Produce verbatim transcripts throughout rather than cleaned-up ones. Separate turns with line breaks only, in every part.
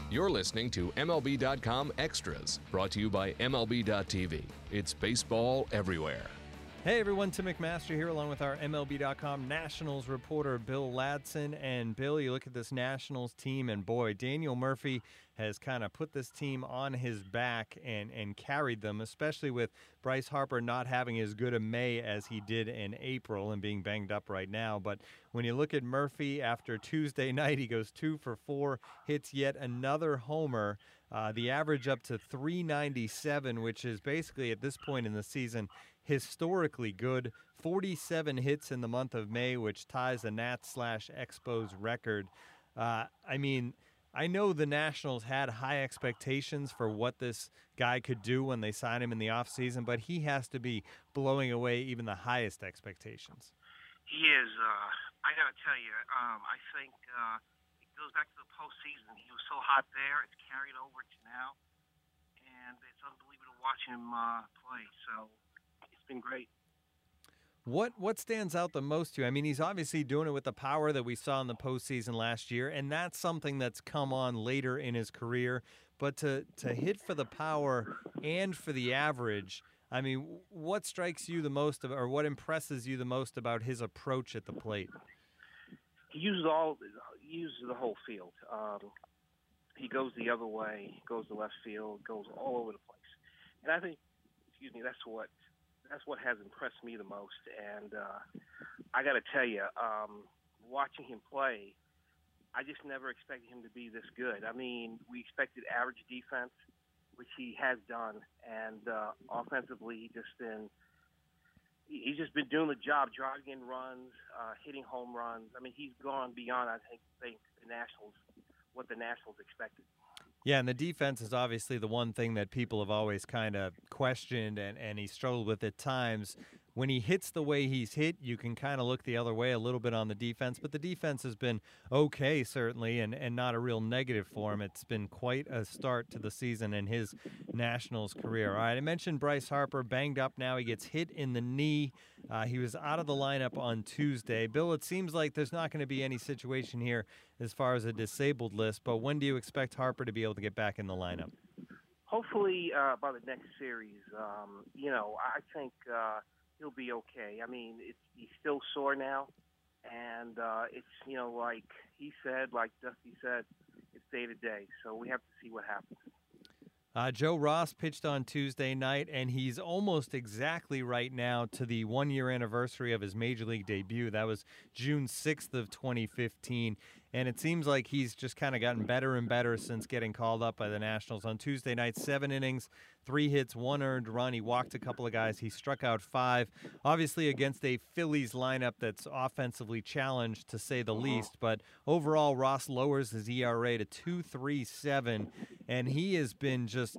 You're listening to M L B dot com Extras, brought to you by M L B dot T V. It's baseball everywhere.
Hey everyone, Tim McMaster here along with our M L B dot com Nationals reporter Bill Ladson. And Bill, you look at this Nationals team and boy, Daniel Murphy has kind of put this team on his back and, and carried them, especially with Bryce Harper not having as good a May as he did in April and being banged up right now. But when you look at Murphy after Tuesday night, he goes two for four, hits yet another homer. Uh, the average up to three ninety-seven, which is basically at this point in the season historically good. forty-seven hits in the month of May, which ties the Nats slash Expos record. Uh, I mean, I know the Nationals had high expectations for what this guy could do when they signed him in the offseason, but he has to be blowing away even the highest expectations.
He is. Uh, I got to tell you, um, I think uh, it goes back to the postseason. He was so hot there. It's carried over to now, and it's unbelievable to watch him uh, play. So it's been great.
What what stands out the most to you? I mean, he's obviously doing it with the power that we saw in the postseason last year, and that's something that's come on later in his career. But to, to hit for the power and for the average, I mean, what strikes you the most, of, or what impresses you the most about his approach at the plate?
He uses all he uses the whole field. Um, he goes the other way, goes to left field, goes all over the place. And I think, excuse me, that's what that's what has impressed me the most. And uh, I got to tell you, um, watching him play, I just never expected him to be this good. I mean, we expected average defense, which he has done, and uh, offensively, he just been he's just been doing the job, driving in runs, uh, hitting home runs. I mean, he's gone beyond, I think, think the Nationals, what the Nationals expected.
Yeah, and the defense is obviously the one thing that people have always kind of questioned, and, and he struggled with at times. When he hits the way he's hit, you can kind of look the other way a little bit on the defense, but the defense has been okay, certainly, and, and not a real negative for him. It's been quite a start to the season in his Nationals career. All right, I mentioned Bryce Harper, banged up now. He gets hit in the knee. Uh, he was out of the lineup on Tuesday. Bill, it seems like there's not going to be any situation here as far as a disabled list, but when do you expect Harper to be able to get back in the lineup?
Hopefully uh, by the next series. Um, you know, I think uh, he'll be okay. I mean, it's, he's still sore now, and uh, it's, you know, like he said, like Dusty said, it's day to day. So we have to see what happens.
Uh, Joe Ross pitched on Tuesday night, and he's almost exactly right now to the one-year anniversary of his Major League debut. That was June sixth of twenty fifteen, and it seems like he's just kind of gotten better and better since getting called up by the Nationals. On Tuesday night, seven innings, three hits, one earned run. He walked a couple of guys. He struck out five, obviously against a Phillies lineup that's offensively challenged, to say the least. But overall, Ross lowers his E R A to two point three seven, and he has been just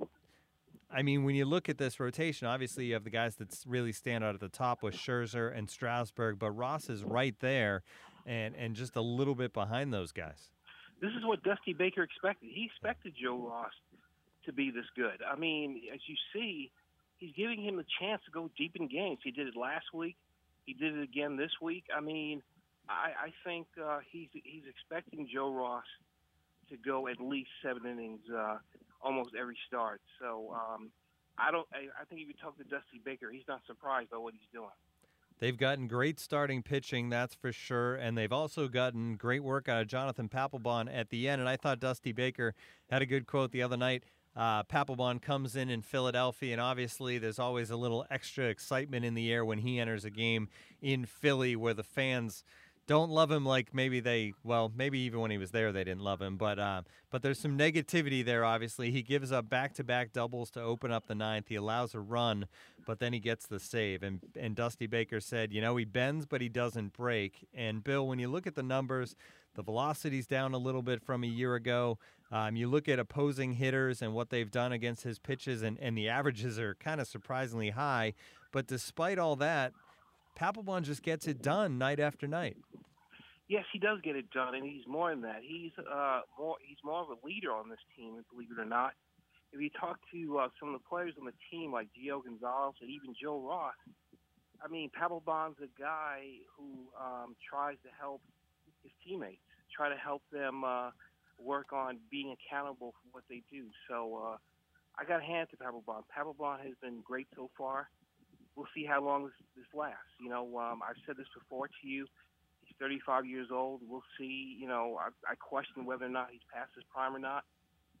I mean, when you look at this rotation, obviously you have the guys that really stand out at the top with Scherzer and Strasburg, but Ross is right there and, and just a little bit behind those guys.
This is what Dusty Baker expected. He expected Joe Ross to be this good. I mean, as you see, he's giving him the chance to go deep in games. He did it last week. He did it again this week. I mean, I, I think uh, he's he's expecting Joe Ross to go at least seven innings uh, almost every start. So um, I don't. I, I think if you talk to Dusty Baker, he's not surprised by what he's doing.
They've gotten great starting pitching, that's for sure, and they've also gotten great work out of Jonathan Papelbon at the end. And I thought Dusty Baker had a good quote the other night. Uh, Papelbon comes in in Philadelphia, and obviously there's always a little extra excitement in the air when he enters a game in Philly where the fans don't love him like maybe they, well, maybe even when he was there they didn't love him. But uh, but there's some negativity there, obviously. He gives up back-to-back doubles to open up the ninth. He allows a run, but then he gets the save. And, and Dusty Baker said, you know, he bends, but he doesn't break. And, Bill, when you look at the numbers, the velocity's down a little bit from a year ago. Um, you look at opposing hitters and what they've done against his pitches, and, and the averages are kind of surprisingly high. But despite all that, Papelbon just gets it done night after night.
Yes, he does get it done, and he's more than that. He's uh, more he's more of a leader on this team, believe it or not. If you talk to uh, some of the players on the team, like Gio Gonzalez and even Joe Ross, I mean, Papelbon's a guy who um, tries to help his teammates, try to help them uh, work on being accountable for what they do. So uh, I got to hand it to Papelbon. Papelbon has been great so far. We'll see how long this, this lasts. You know, um, I've said this before to you. He's thirty-five years old. We'll see. You know, I, I question whether or not he's past his prime or not.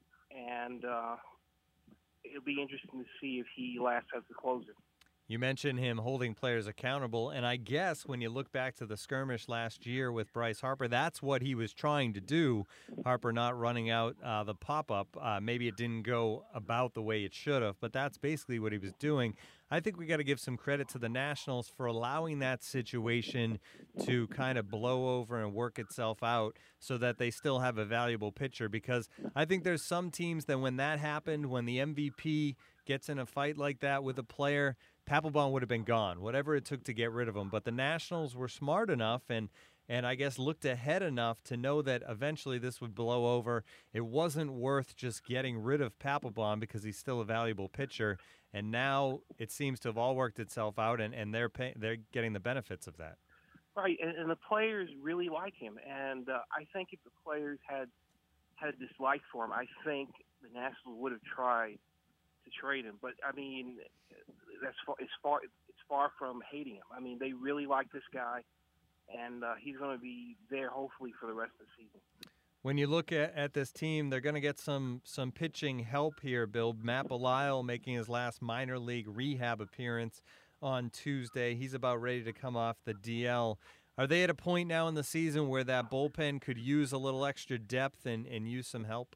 And uh, it'll be interesting to see if he lasts as the closer.
You mentioned him holding players accountable, and I guess when you look back to the skirmish last year with Bryce Harper, that's what he was trying to do. Harper not running out uh, the pop-up. Uh, maybe it didn't go about the way it should have, but that's basically what he was doing. I think we got to give some credit to the Nationals for allowing that situation to kind of blow over and work itself out so that they still have a valuable pitcher, because I think there's some teams that when that happened, when the M V P gets in a fight like that with a player, Papelbon would have been gone, whatever it took to get rid of him. But the Nationals were smart enough and, and I guess looked ahead enough to know that eventually this would blow over. It wasn't worth just getting rid of Papelbon because he's still a valuable pitcher. And now it seems to have all worked itself out, and, and they're pay, they're getting the benefits of that.
Right, and, and the players really like him. And uh, I think if the players had had a dislike for him, I think the Nationals would have tried to trade him. But I mean, that's far, it's far it's far from hating him. I mean, they really like this guy, and uh, he's going to be there hopefully for the rest of the season.
When you look at, at this team, they're going to get some some pitching help here, Bill. Matt Belisle making his last minor league rehab appearance on Tuesday. He's about ready to come off the D L. Are they at a point now in the season where that bullpen could use a little extra depth and, and use some help?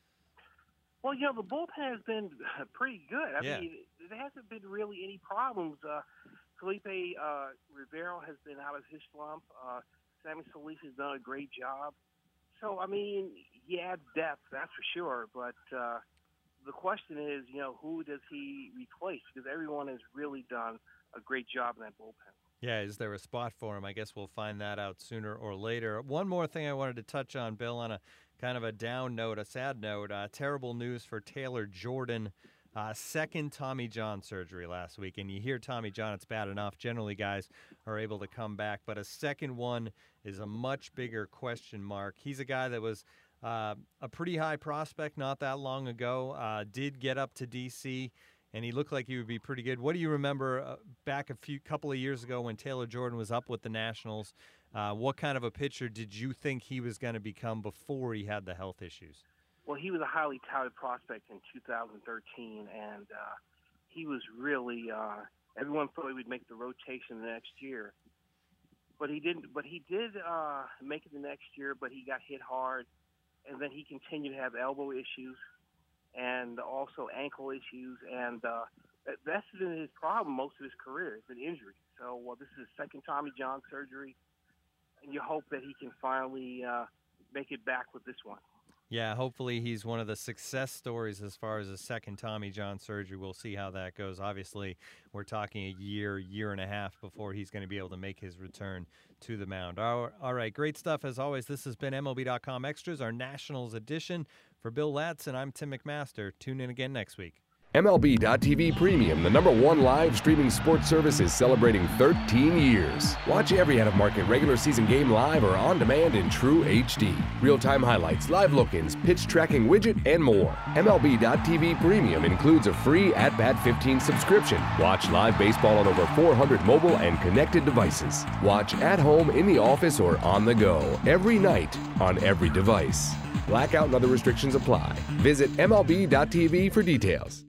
Well, you know, the bullpen has been pretty good. I
yeah.
mean, there hasn't been really any problems. Uh, Felipe uh, Rivero has been out of his slump. Uh, Sammy Solis has done a great job. So, I mean, he adds depth, that's for sure. But uh, the question is, you know, who does he replace? Because everyone has really done a great job in that bullpen.
Yeah, is there a spot for him? I guess we'll find that out sooner or later. One more thing I wanted to touch on, Bill, on a kind of a down note, a sad note. Uh, terrible news for Taylor Jordan. Uh, second Tommy John surgery last week. And you hear Tommy John, it's bad enough. Generally, guys are able to come back. But a second one is a much bigger question mark. He's a guy that was uh, a pretty high prospect not that long ago, uh, did get up to D C, and he looked like he would be pretty good. What do you remember uh, back a few couple of years ago when Taylor Jordan was up with the Nationals? Uh, what kind of a pitcher did you think he was going to become before he had the health issues?
Well, he was a highly touted prospect in two thousand thirteen, and uh, he was really uh, – everyone thought he would make the rotation the next year. But he didn't. But he did uh, make it the next year, but he got hit hard, and then he continued to have elbow issues and also ankle issues, and uh, that's been his problem most of his career, it's been injury. So well, this is his second Tommy John surgery, and you hope that he can finally uh, make it back with this one.
Yeah, hopefully he's one of the success stories as far as a second Tommy John surgery. We'll see how that goes. Obviously, we're talking a year, year and a half before he's going to be able to make his return to the mound. All right, great stuff as always. This has been M L B dot com Extras, our Nationals edition. For Bill Latz, and I'm Tim McMaster. Tune in again next week.
M L B dot T V Premium, the number one live streaming sports service, is celebrating thirteen years. Watch every out-of-market regular season game live or on demand in true H D. Real-time highlights, live look-ins, pitch tracking widget, and more. M L B dot T V Premium includes a free At Bat fifteen subscription. Watch live baseball on over four hundred mobile and connected devices. Watch at home, in the office, or on the go every night on every device. Blackout and other restrictions apply. Visit M L B dot T V for details.